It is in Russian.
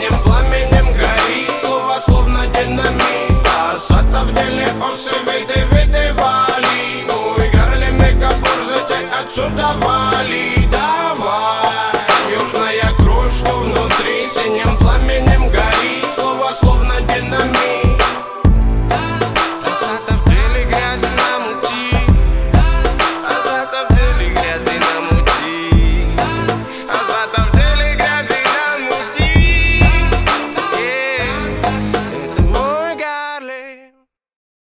синим пламенем горит. Слово словно динамит, а Сата в деле он все виды вали. Ну и Гарлем и Кабурза, ты отсюда вали.